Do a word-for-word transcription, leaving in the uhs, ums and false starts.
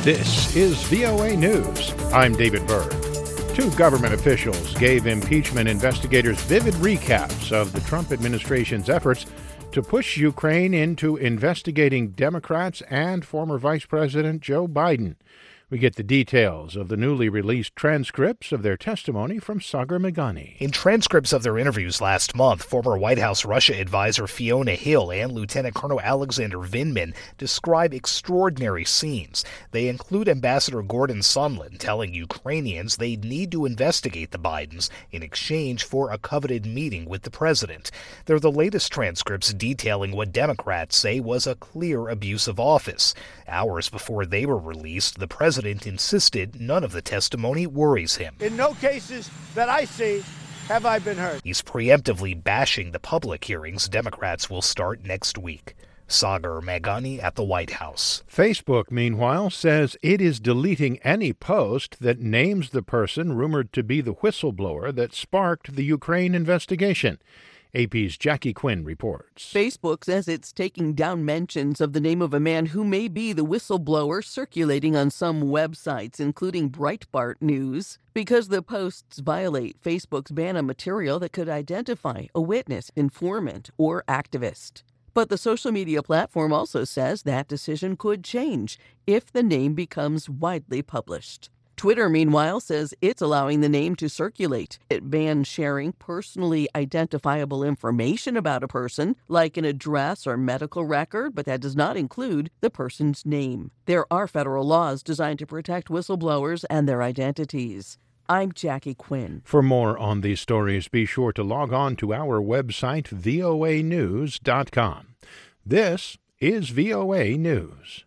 This is V O A News. I'm David Berg. Two government officials gave impeachment investigators vivid recaps of the Trump administration's efforts to push Ukraine into investigating Democrats and former Vice President Joe Biden. We get the details of the newly released transcripts of their testimony from Sagar Meghani. In transcripts of their interviews last month, former White House Russia advisor Fiona Hill and Lieutenant Colonel Alexander Vindman describe extraordinary scenes. They include Ambassador Gordon Sondland telling Ukrainians they need to investigate the Bidens in exchange for a coveted meeting with the president. They're the latest transcripts detailing what Democrats say was a clear abuse of office. Hours before they were released, the president insisted none of the testimony worries him. In no cases that I see have I been heard. He's preemptively bashing the public hearings Democrats will start next week. Sagar Meghani at the White House. Facebook, meanwhile, says it is deleting any post that names the person rumored to be the whistleblower that sparked the Ukraine investigation. A P's Jackie Quinn reports. Facebook says it's taking down mentions of the name of a man who may be the whistleblower circulating on some websites, including Breitbart News, because the posts violate Facebook's ban on material that could identify a witness, informant, or activist. But the social media platform also says that decision could change if the name becomes widely published. Twitter, meanwhile, says it's allowing the name to circulate. It bans sharing personally identifiable information about a person, like an address or medical record, but that does not include the person's name. There are federal laws designed to protect whistleblowers and their identities. I'm Jackie Quinn. For more on these stories, be sure to log on to our website, V O A news dot com. This is V O A News.